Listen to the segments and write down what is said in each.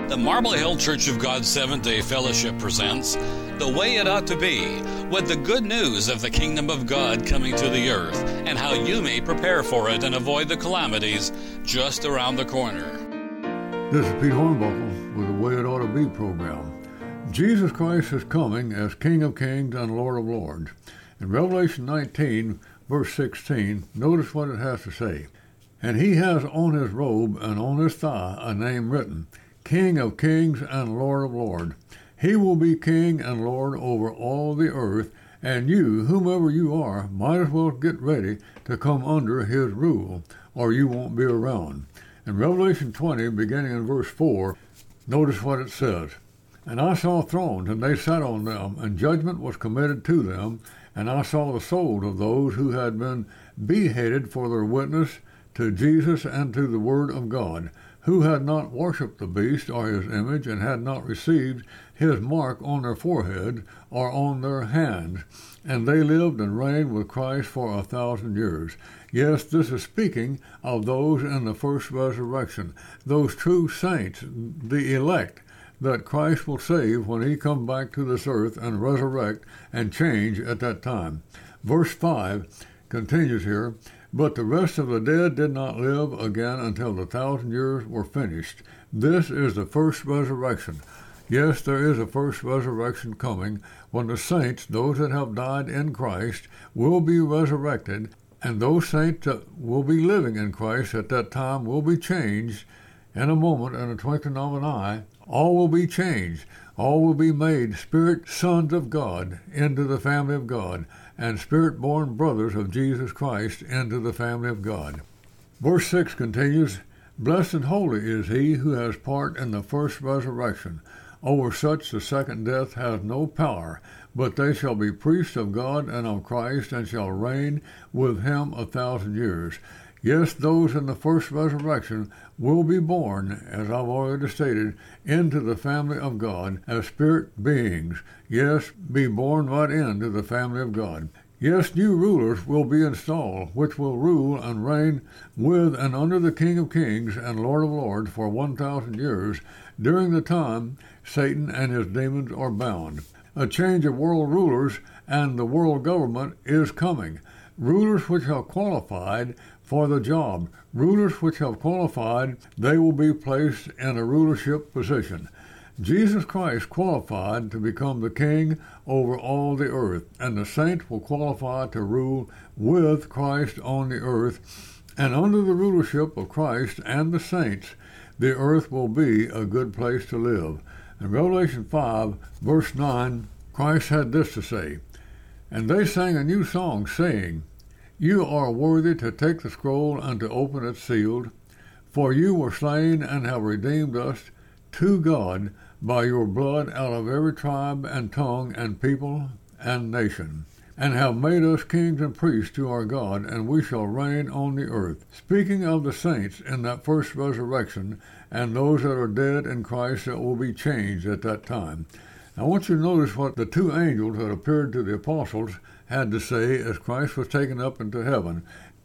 The Marble Hill Church of God Seventh-day Fellowship presents The Way It Ought to Be, with the good news of the kingdom of God coming to the earth and how you may prepare for it and avoid the calamities just around the corner. This is Pete Hornbuckle with The Way It Ought to Be program. Jesus Christ is coming as King of Kings and Lord of Lords. In Revelation 19, verse 16, notice what it has to say. And he has on his robe and on his thigh a name written, King of Kings and Lord of Lords. He will be King and Lord over all the earth, and you, whomever you are, might as well get ready to come under his rule, or you won't be around. In Revelation 20, beginning in verse 4, notice what it says. And I saw thrones, and they sat on them, and judgment was committed to them, and I saw the souls of those who had been beheaded for their witness to Jesus and to the word of God, who had not worshipped the beast or his image, and had not received his mark on their forehead or on their hands. And they lived and reigned with Christ for 1,000 years. Yes, this is speaking of those in the first resurrection, those true saints, the elect, that Christ will save when he comes back to this earth and resurrect and change at that time. Verse 5 continues here, But the rest of the dead did not live again until the 1,000 years were finished. This is the first resurrection. Yes, there is a first resurrection coming when the saints, those that have died in Christ, will be resurrected, and those saints that will be living in Christ at that time will be changed in a moment, in a twinkling of an eye. All will be changed. All will be made spirit sons of God into the family of God, and spirit-born brothers of Jesus Christ into the family of God. Verse 6 continues, Blessed and holy is he who has part in the first resurrection. Over such the second death has no power, but they shall be priests of God and of Christ, and shall reign with him 1,000 years. Yes, those in the first resurrection will be born, as I've already stated, into the family of God as spirit beings. Yes, be born right into the family of God. Yes, new rulers will be installed, which will rule and reign with and under the King of Kings and Lord of Lords for 1,000 years, during the time Satan and his demons are bound. A change of world rulers and the world government is coming. Rulers which have qualified for the job. Rulers which have qualified, they will be placed in a rulership position. Jesus Christ qualified to become the king over all the earth, and the saints will qualify to rule with Christ on the earth, and under the rulership of Christ and the saints, the earth will be a good place to live. In Revelation 5, verse 9, Christ had this to say, And they sang a new song, saying, You are worthy to take the scroll and to open its seals, for you were slain and have redeemed us to God by your blood out of every tribe and tongue and people and nation, and have made us kings and priests to our God, and we shall reign on the earth. Speaking of the saints in that first resurrection, and those that are dead in Christ that will be changed at that time. I want you to notice what the two angels that appeared to the apostles had to say as Christ was taken up into heaven.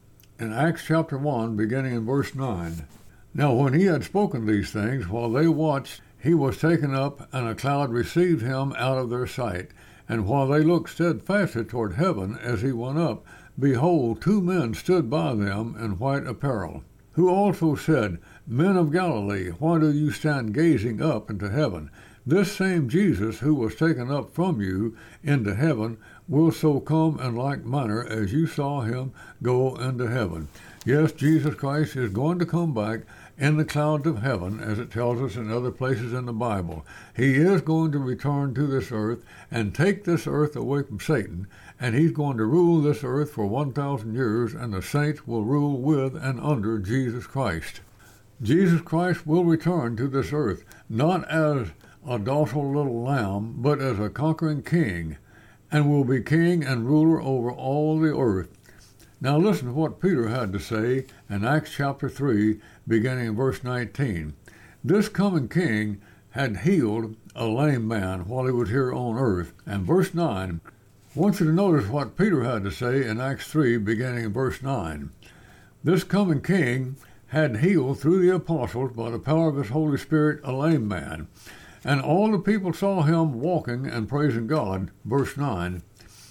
In Acts chapter 1, beginning in verse 9. Now when he had spoken these things, while they watched, he was taken up, and a cloud received him out of their sight. And while they looked steadfastly toward heaven as he went up, behold, two men stood by them in white apparel, who also said, Men of Galilee, why do you stand gazing up into heaven? This same Jesus who was taken up from you into heaven will so come in like manner as you saw him go into heaven. Yes, Jesus Christ is going to come back in the clouds of heaven, as it tells us in other places in the Bible. He is going to return to this earth and take this earth away from Satan, and he's going to rule this earth for 1,000 years, and the saints will rule with and under Jesus Christ. Jesus Christ will return to this earth, not as a docile little lamb, but as a conquering king, and will be king and ruler over all the earth. Now listen to what Peter had to say in Acts chapter 3, beginning in verse 19. This coming king had healed a lame man while he was here on earth. And verse 9, I want you to notice what Peter had to say in Acts 3, beginning in verse 9. This coming king had healed through the apostles by the power of his Holy Spirit a lame man. And all the people saw him walking and praising God. Verse 9.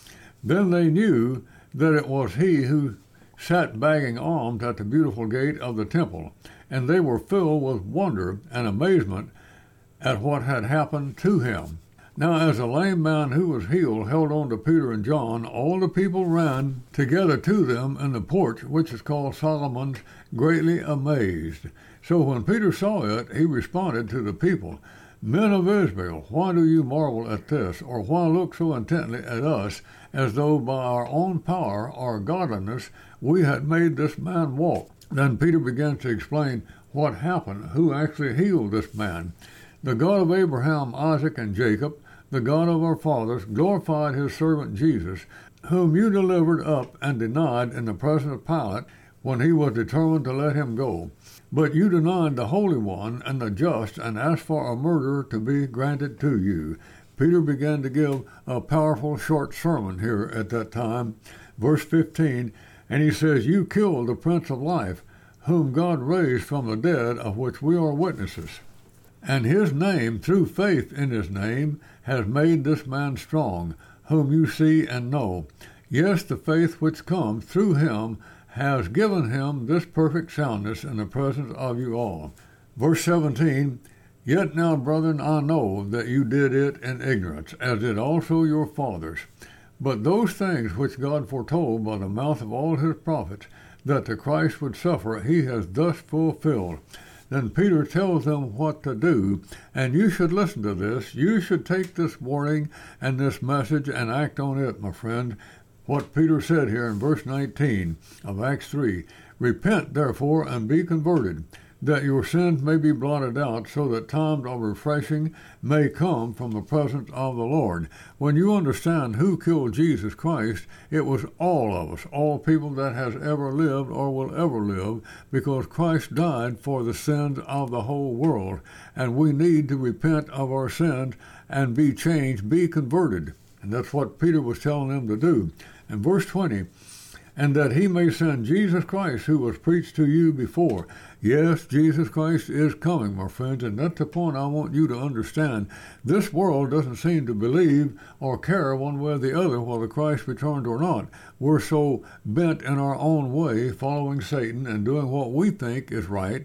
Then they knew that it was he who sat begging alms at the beautiful gate of the temple, and they were filled with wonder and amazement at what had happened to him. Now as a lame man who was healed held on to Peter and John, all the people ran together to them in the porch, which is called Solomon's, greatly amazed. So when Peter saw it, he responded to the people, Men of Israel, why do you marvel at this, or why look so intently at us, as though by our own power or godliness we had made this man walk? Then Peter began to explain what happened, who actually healed this man. The God of Abraham, Isaac, and Jacob, the God of our fathers, glorified his servant Jesus, whom you delivered up and denied in the presence of Pilate when he was determined to let him go. But you denied the Holy One and the just and asked for a murderer to be granted to you. Peter began to give a powerful short sermon here at that time. Verse 15, and he says, You killed the Prince of Life, whom God raised from the dead, of which we are witnesses. And his name, through faith in his name, has made this man strong, whom you see and know. Yes, the faith which comes through him has given him this perfect soundness in the presence of you all. Verse 17, Yet now, brethren, I know that you did it in ignorance, as did also your fathers. But those things which God foretold by the mouth of all his prophets, that the Christ would suffer, he has thus fulfilled. Then Peter tells them what to do, and you should listen to this. You should take this warning and this message and act on it, my friend. What Peter said here in verse 19 of Acts 3, Repent, therefore, and be converted, that your sins may be blotted out, so that times of refreshing may come from the presence of the Lord. When you understand who killed Jesus Christ, it was all of us, all people that has ever lived or will ever live, because Christ died for the sins of the whole world, and we need to repent of our sins and be changed, be converted. And that's what Peter was telling them to do. And verse 20, and that he may send Jesus Christ, who was preached to you before. Yes, Jesus Christ is coming, my friends, and that's the point I want you to understand. This world doesn't seem to believe or care one way or the other whether Christ returned or not. We're so bent in our own way, following Satan and doing what we think is right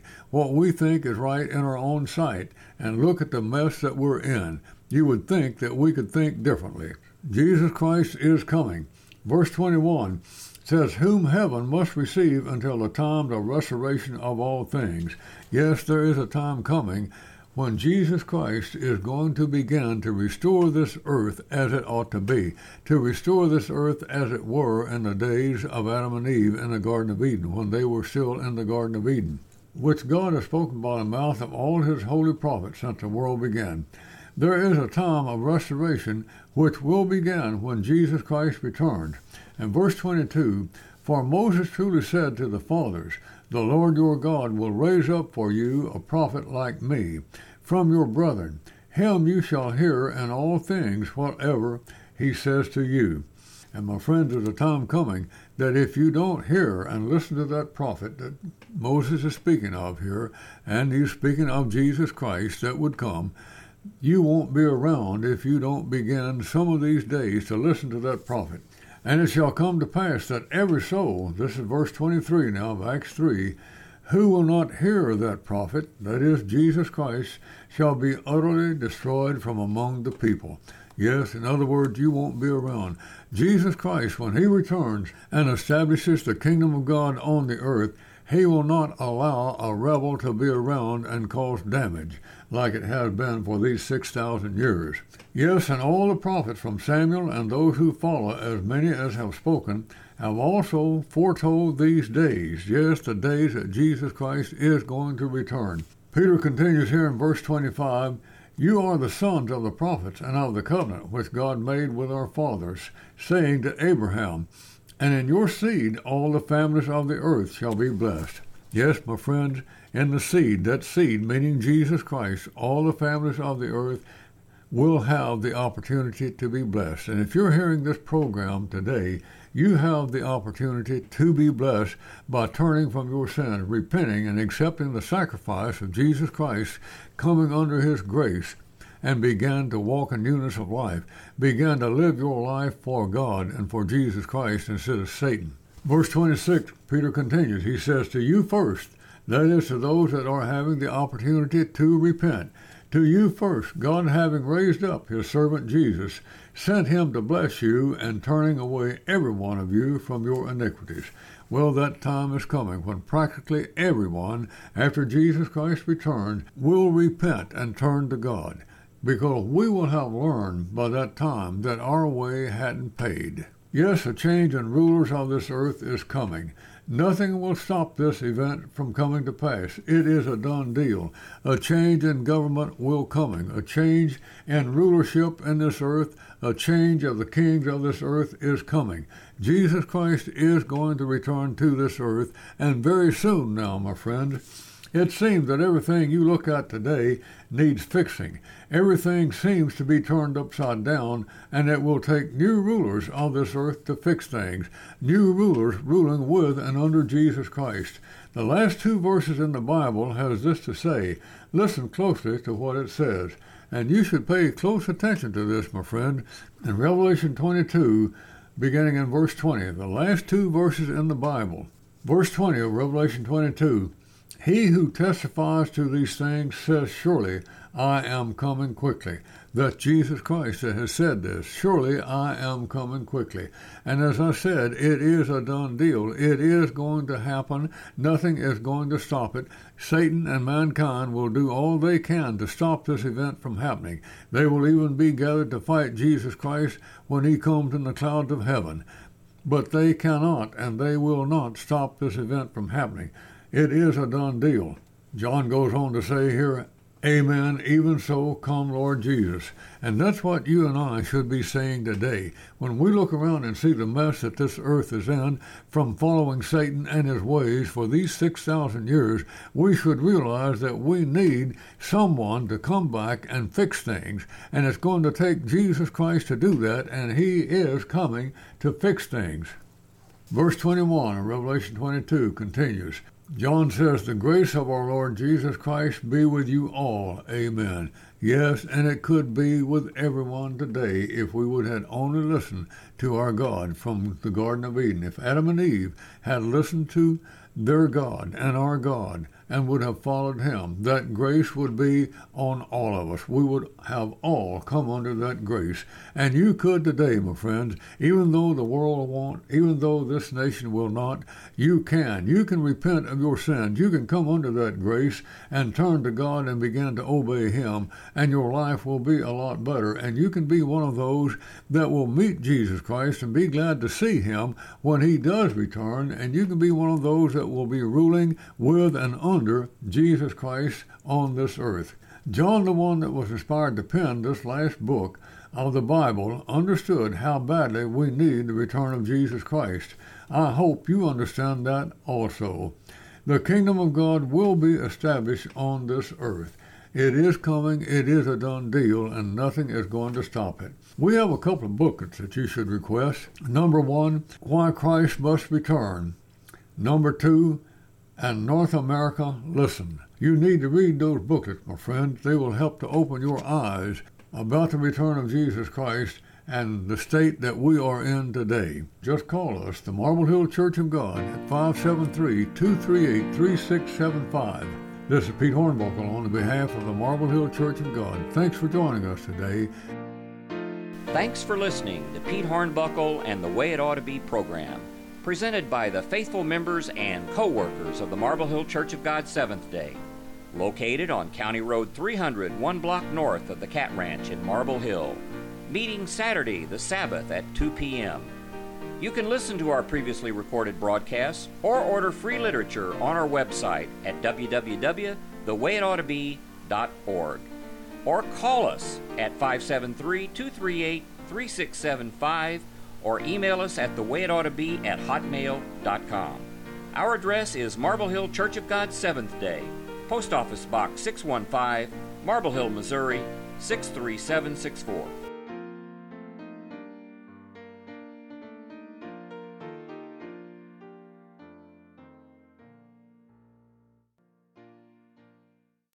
in our own sight. And look at the mess that we're in. You would think that we could think differently. Jesus Christ is coming. Verse 21 says, Whom heaven must receive until the time of restoration of all things. Yes, there is a time coming when Jesus Christ is going to begin to restore this earth as it ought to be, to restore this earth as it were in the days of Adam and Eve in the Garden of Eden, when they were still in the Garden of Eden, which God has spoken by the mouth of all his holy prophets since the world began. There is a time of restoration which will begin when Jesus Christ returns. And verse 22, For Moses truly said to the fathers, The Lord your God will raise up for you a prophet like me from your brethren. Him you shall hear in all things whatever he says to you. And my friends, there's a time coming that if you don't hear and listen to that prophet that Moses is speaking of here, and he's speaking of Jesus Christ that would come, you won't be around if you don't begin some of these days to listen to that prophet. And it shall come to pass that every soul, this is verse 23 now of Acts 3, who will not hear that prophet, that is Jesus Christ, shall be utterly destroyed from among the people. Yes, in other words, you won't be around. Jesus Christ, when he returns and establishes the kingdom of God on the earth, he will not allow a rebel to be around and cause damage like it has been for these 6,000 years. Yes, and all the prophets from Samuel and those who follow, as many as have spoken, have also foretold these days, yes, the days that Jesus Christ is going to return. Peter continues here in verse 25, You are the sons of the prophets and of the covenant which God made with our fathers, saying to Abraham, And in your seed all the families of the earth shall be blessed. Yes, my friends, in the seed, that seed meaning Jesus Christ, all the families of the earth will have the opportunity to be blessed. And if you're hearing this program today, You have the opportunity to be blessed by turning from your sins, repenting, and accepting the sacrifice of Jesus Christ, coming under His grace, and begin to walk in newness of life. Begin to live your life for God and for Jesus Christ instead of Satan. Verse 26, Peter continues. He says, to you first, that is, to those that are having the opportunity to repent. To you first, God, having raised up His servant Jesus, sent Him to bless you and turning away every one of you from your iniquities. Well, that time is coming when practically everyone, after Jesus Christ returns, will repent and turn to God, because we will have learned by that time that our way hadn't paid. Yes, a change in rulers of this earth is coming. Nothing will stop this event from coming to pass. It is a done deal. A change in government will coming. A change in rulership in this earth, a change of the kings of this earth is coming. Jesus Christ is going to return to this earth, and very soon now, my friend. It seems that everything you look at today needs fixing. Everything seems to be turned upside down, and it will take new rulers of this earth to fix things. New rulers ruling with and under Jesus Christ. The last two verses in the Bible has this to say. Listen closely to what it says. And you should pay close attention to this, my friend. In Revelation 22, beginning in verse 20, the last two verses in the Bible. Verse 20 of Revelation 22. He who testifies to these things says, surely I am coming quickly. That's Jesus Christ that has said this. Surely I am coming quickly. And as I said, it is a done deal. It is going to happen. Nothing is going to stop it. Satan and mankind will do all they can to stop this event from happening. They will even be gathered to fight Jesus Christ when He comes in the clouds of heaven. But they cannot and they will not stop this event from happening. It is a done deal. John goes on to say here, Amen, even so, come Lord Jesus. And that's what you and I should be saying today. When we look around and see the mess that this earth is in from following Satan and his ways for these 6,000 years, we should realize that we need someone to come back and fix things. And it's going to take Jesus Christ to do that, and He is coming to fix things. Verse 21 of Revelation 22 continues. John says, the grace of our Lord Jesus Christ be with you all. Amen. Yes, and it could be with everyone today if we would have only listened to our God from the Garden of Eden. If Adam and Eve had listened to their God and our God and would have followed Him, that grace would be on all of us. We would have all come under that grace. And you could today, my friends, even though the world won't, even though this nation will not, you can. You can repent of your sins. You can come under that grace and turn to God and begin to obey Him, and your life will be a lot better. And you can be one of those that will meet Jesus Christ and be glad to see Him when He does return, and you can be one of those that will be ruling with and under Jesus Christ on this earth. John, the one that was inspired to pen this last book of the Bible, understood how badly we need the return of Jesus Christ. I hope you understand that also. The kingdom of God will be established on this earth. It is coming, it is a done deal, and nothing is going to stop it. We have a couple of booklets that you should request. Number 1, Why Christ Must Return. Number 2, And North America, Listen. You need to read those booklets, my friends. They will help to open your eyes about the return of Jesus Christ and the state that we are in today. Just call us, the Marble Hill Church of God, at 573-238-3675. This is Pete Hornbuckle on behalf of the Marble Hill Church of God. Thanks for joining us today. Thanks for listening to Pete Hornbuckle and the Way It Ought to Be program, presented by the faithful members and co-workers of the Marble Hill Church of God Seventh-day, located on County Road 300, 1 block north of the Cat Ranch in Marble Hill, meeting Saturday, the Sabbath, at 2 p.m. You can listen to our previously recorded broadcasts or order free literature on our website at www.thewayitoughtobe.org, or call us at 573-238-3675, or email us at thewayitoughtobe@hotmail.com. Our address is Marble Hill Church of God Seventh-day, Post Office Box 615, Marble Hill, Missouri 63764.